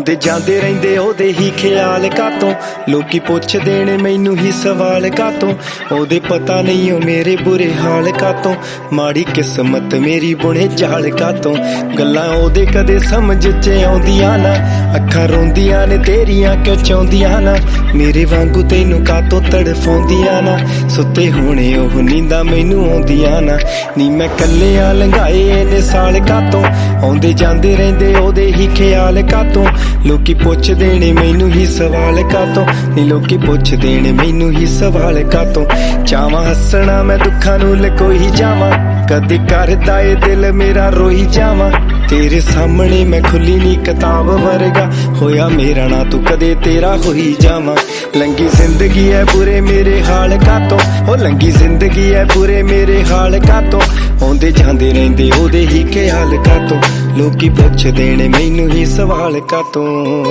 ਆਉਂਦੇ ਜਾਂਦੇ ਰਹਿੰਦੇ ਉਹਦੇ ਹੀ ਖਿਆਲ ਕਾਤੋਂ, ਲੋਕੀ ਪੁੱਛਦੇ ਨੇ ਮੈਨੂੰ ਹੀ ਸਵਾਲ ਕਾਤੋਂ। ਉਹਦੇ ਪਤਾ ਨਹੀਂ ਉਹ ਮੇਰੇ ਬੁਰੇ ਹਾਲ ਕਾਤੋਂ, ਮਾੜੀ ਕਿਸਮਤ ਮੇਰੀ ਬੁਣੇ ਜਾਲ ਕਾਤੋਂ। ਗੱਲਾਂ ਉਹਦੇ ਕਦੇ ਸਮਝ 'ਚ ਆਉਂਦੀਆਂ ਨਾ, ਅੱਖਾਂ ਰੋਂਦੀਆਂ ਨੇ ਤੇਰੀਆਂ ਕਿਉਂ ਚਾਹੁੰਦੀਆਂ ਨਾ, ਮੇਰੇ ਵਾਂਗੂ ਤੈਨੂੰ ਕਾਤੋਂ ਤੜਫਾਉਂਦੀਆਂ ਨਾ। ਸੁੱਤੇ ਹੋਣੇ ਉਹ ਨੀਂਦਾਂ ਮੈਨੂੰ ਆਉਂਦੀਆਂ ਨਾ, ਨੀ ਮੈਂ ਕੱਲਿਆਂ ਲੰਘਾਏ ਇਹਨੇ ਸਾਲ ਕਾਤੋਂ। ਆਉਂਦੇ ਜਾਂਦੇ ਰਹਿੰਦੇ ਉਹਦੇ ਹੀ ਖਿਆਲ ਕਾਤੋਂ, ਲੋਕੀ ਪੁੱਛਦੇ ਨੇ ਮੈਨੂੰ ਹੀ ਸਵਾਲ ਕਾਤੋਂ, ਨੀ ਲੋਕੀ ਪੁੱਛਦੇ ਨੇ ਮੈਨੂੰ ਹੀ ਸਵਾਲ ਕਾਤੋਂ। ਚਾਵਾਂ ਹੱਸਣਾ ਮੈਂ ਦੁੱਖਾਂ ਨੂੰ ਲਕੋਈ ਜਾਵਾਂ, ਕਦੇ ਕਰਦਾ ਏ ਦਿਲ ਮੇਰਾ ਰੋਈ ਜਾਵਾਂ। ਤੇਰੇ ਸਾਹਮਣੇ ਮੈਂ ਖੁੱਲੀ ਨੀ ਕਿਤਾਬ ਵਰਗਾ, ਹੋਇਆ ਮੇਰਾ ਨਾ ਤੂੰ ਕਦੇ ਤੇਰਾ ਹੋਈ ਜਾਵਾਂ। ਲੰਗੀ ਜ਼ਿੰਦਗੀ ਐ ਬੁਰੇ ਮੇਰੇ ਹਾਲ ਕਾਤੋਂ, ਹੋ ਲੰਗੀ ਜ਼ਿੰਦਗੀ ਐ ਬੁਰੇ ਮੇਰੇ ਹਾਲ ਕਾਤੋਂ। ਆਉਂਦੇ ਜਾਂਦੇ ਰਹਿੰਦੇ ਉਹਦੇ ਹੀ ਖਿਆਲ ਕਾਤੋਂ, ਲੋਕੀ ਪੁੱਛਦੇ ਨੇ ਮੈਨੂੰ ਹੀ ਸਵਾਲ ਕਾਤੋਂ।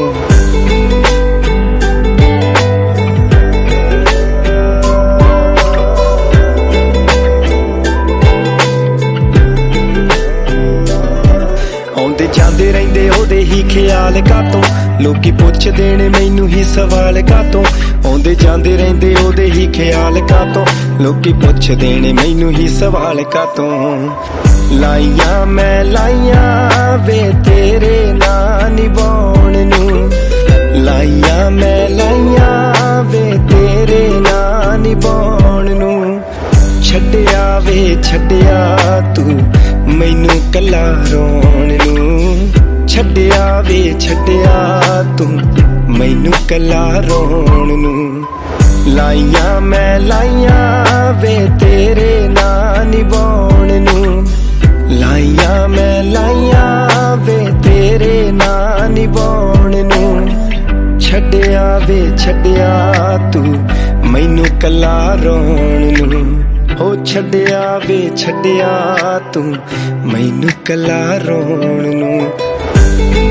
ਆਉਂਦੇ ਜਾਂਦੇ ਰਹਿੰਦੇ ਉਹਦੇ ਹੀ ਖਿਆਲ ਕਾਤੋਂ, ਲੋਕੀ ਪੁੱਛਦੇ ਨੇ ਮੈਨੂੰ ਹੀ ਸਵਾਲ ਕਾਤੋਂ। ਆਉਂਦੇ ਜਾਂਦੇ ਰਹਿੰਦੇ ਉਹਦੇ ਹੀ ਖਿਆਲ ਕਾਤੋਂ, ਲੋਕੀ ਪੁੱਛਦੇ ਨੇ ਮੈਨੂੰ ਹੀ ਸਵਾਲ ਕਾਤੋਂ। ਲਾਈਆਂ ਮੈਂ ਲਾਈਆਂ ਵੇ ਤੇਰੇ ਨਾਂ ਨਿਭਾਉਣ ਨੂੰ, ਲਾਈਆਂ ਮੈਂ ਲਾਈਆਂ ਵੇ ਤੇਰੇ ਨਾਂ ਨਿਭਾਉਣ ਨੂੰ। ਛੱਡਿਆ ਵੇ ਛੱਡਿਆ ਤੂੰ ਮੈਨੂੰ ਕੱਲਾ ਰੋਣ ਨੂੰ, ਛੱਡਿਆ ਵੇ ਛੱਡਿਆ ਤੂੰ ਮੈਨੂੰ ਕੱਲਾ ਰੋਣ ਨੂੰ। ਲਾਈਆਂ ਮੈਂ ਲਾਈਆਂ ਵੇ ਤੇਰੇ ਨਾਂ ਨਿਭਾਉਣ ਨੂੰ, ਲਾਈਆਂ ਮੈਂ ਲਾਈਆਂ ਵੇ ਤੇਰੇ ਨਾਂ ਨਿਭਾਉਣ ਨੂੰ। ਛੱਡਿਆ ਵੇ ਛੱਡਿਆ ਤੂੰ ਮੈਨੂੰ ਕੱਲਾ ਰੋਣ ਨੂੰ, ਹੋ ਛੱਡਿਆ ਵੇ ਛੱਡਿਆ ਤੂੰ ਮੈਨੂੰ ਕੱਲਾ ਰੋਣ ਨੂੰ।